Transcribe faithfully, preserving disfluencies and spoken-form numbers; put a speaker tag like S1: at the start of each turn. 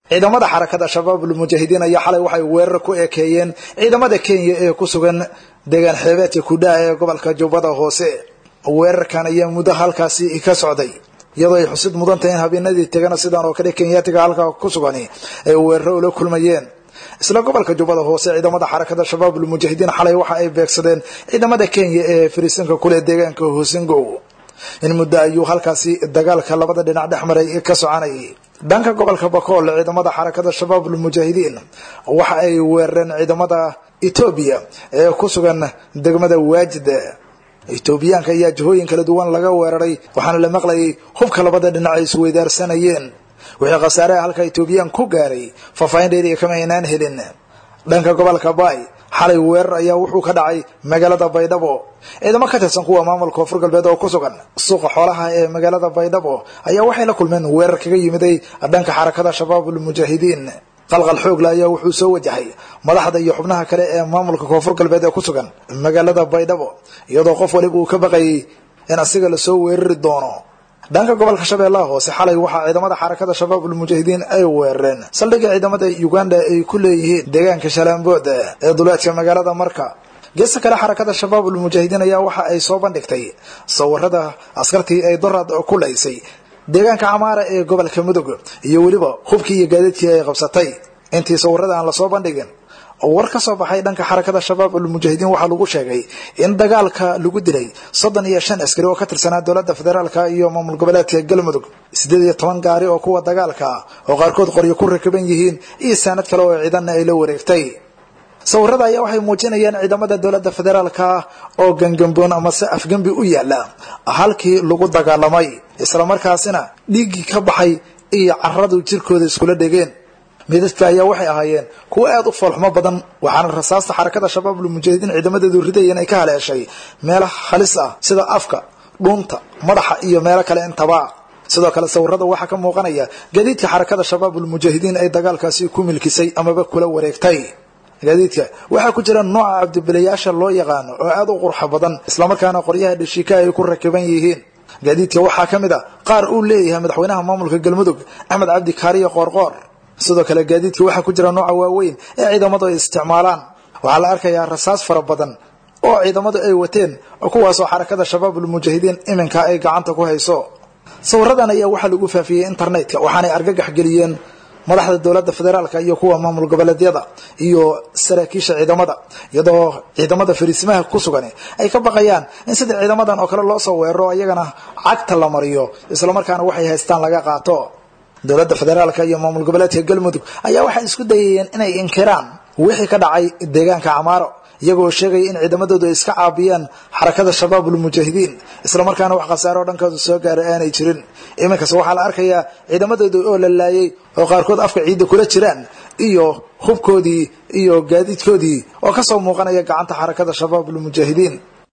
S1: ciidamada xarakada shabaabul mujaahidiin ayaa xalay waxay weerar ku ekeeyeen ciidamada Kenya ee ku sugan deegaan xeebeedka Kudhaa ee gobolka Jubbada Hoose weerarkan ayaa muddo halkaasi ka socday iyadoo ay xusid mudan tahay in habeenadii tagana sidaan oo kale Kenyaatiga halka ku sugan ay weerar ula kulmayeen isla gobolka Jubbada Hoose ciidamada xarakada shabaabul mujaahidiin xalay waxa ay beegsadeen ciidamada Kenya ee fariisanka kule deegaanka Hoosingo in muddo ayuu halkaasi dagaalka labada dhinac dhexmaray ka soconay dhanka gobolka Bakool ciidamada xarakada shabaabul mujaahidiin waxa ay weerareen ciidamada Ethiopia ee ku sugan degmada Waajid Ethiopiaanka ayaa jihooyin kala duwan laga weeraray waxaana la maqlayay hubka labada dhinac ay isweydaarsanayeen wixii khasaare halka Ethiopian ku gaaray faafayn dheeri kama inaan helin dhanka gobolka Bay xalay weerar ayaa wuxuu ka dhacay magaalada Baydhabo ciidamo ka tirsan kuwa maamulka Koonfur Galbeed oo ku sugan suuqa xoolaha ee magaalada Baydhabo ayaa waxay la kulmeen weerar kaga yimiday dhanka xarakada shabaabul mujaahidiin qalqal xoog la ayaa wuxuu soo wajahay madaxda iyo xubnaha kale ee maamulka Koonfur Galbeed ee ku sugan magaalada Baydhabo iyadoo qof waliba uu ka baqay in asiga la soo weerari doono dhanka gobolka Shabeellaha Hoose xalay waxa ciidamada xarakada shabaabul mujaahidiin ay weerareen saldhigga ciidamada Uganda ay ku leeyihiin deegaanka Shalambood ee duleedka magaalada Marka geeska kale xarakada shabaabul mujaahidiin ayaa waxa ay soo bandhigtay sawirada askartii ay dorad ku leeysay deegaanka Amaara ee gobolka Mudug iyo waliba hubkii iyo gaadiidkii ay qabsatay intii sawirada aan la soo bandhigin war ka soo baxay dhanka xarakada shabaabul mujaahidiin waxa lagu sheegay in dagaalka lagu dilay soddon iyo shan askari oo ka tirsanaa dawladda federaalka iyo maamul goboleedka Galmudug siddeed iyo toban gaari oo kuwa dagaalka oo qaarkood qoryo ku rakaban yihiin iyo sanad kale oo ciidan ay la wareegtay sawirada ayaa waxay muujinayaan ciidamada dawladda federaalka oo gangamboon ama si afgambi u yaala halkii lagu dagaalamay isla markaasina dhiigi ka baxay iyo carradu jirkooda iskula dhigeen midadka ayaa waxay ahaayeen kuwa aad u falxumo badan waxaana rasaasta xarakada shabaabul mujaahidiin ciidamadeedu ridayeen ay ka haleeshay meelaha khalis ah sida afka dhunta madaxa iyo meelo kale intaba sidoo kale sawirada waxa ka muuqanaya gadiidka xarakada shabaabul mujaahidiin ay dagaalkaasi ku milkisay ama ba kula wareegtay gadiidka waxa ku jira nooca abdibilayaasha loo yaqaan oo aad u qurux badan isla markaana qoryaha dhishika ay ku rakiban yihiin gadiidka waxa kamid ah qaar uu leeyahay madaxweynaha maamulka Galmudug Axmed Cabdi Kaariye Qoorqoor sidoo kale gaadiidka waxa ku jira nooca waaweyn ee ciidamadu ay isticmaalaan waxa la arkayaa rasaas fara badan oo ciidamadu ay wateen kuwaas oo xarakada shabaabul mujaahidiin iminka ay gacanta ku hayso sawiradan ayaa waxa lagu faafiyay internetka waxaanay argagax galiyeen madaxda dawladda federaalka iyo kuwa maamul goboleedyada iyo saraakiisha ciidamada iyadoo ciidamada fariisimaha ku sugan ay ka baqayaan in sida ciidamadan oo kale loo soo weeraro ayagana cagta la mariyo isla markaana waxay haystaan laga qaato dawladda federaalka iyo maamul goboleedka Galmudug ayaa waxay isku dayayeen inay inkiraan wixii ka dhacay deegaanka Amaaro iyagoo sheegay in ciidamadoodu ay iska caabiyaan xarakada shabaabul mujaahidiin isla markaana wax khasaaro dhankooda soo gaaray aanay jirin iminkaas waxa la arkayaa ciidamadoodu oo la laayay oo qaarkood afka ciida kula jiraan iyo hubkoodii iyo gaadiidkoodii oo ka soo muuqanaya gacanta xarakada shabaabul mujaahidiin